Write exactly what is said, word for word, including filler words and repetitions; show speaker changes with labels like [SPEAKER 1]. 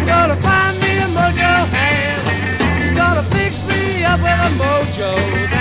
[SPEAKER 1] gonna find me a mojo hand. He's gonna fix me up with a mojo.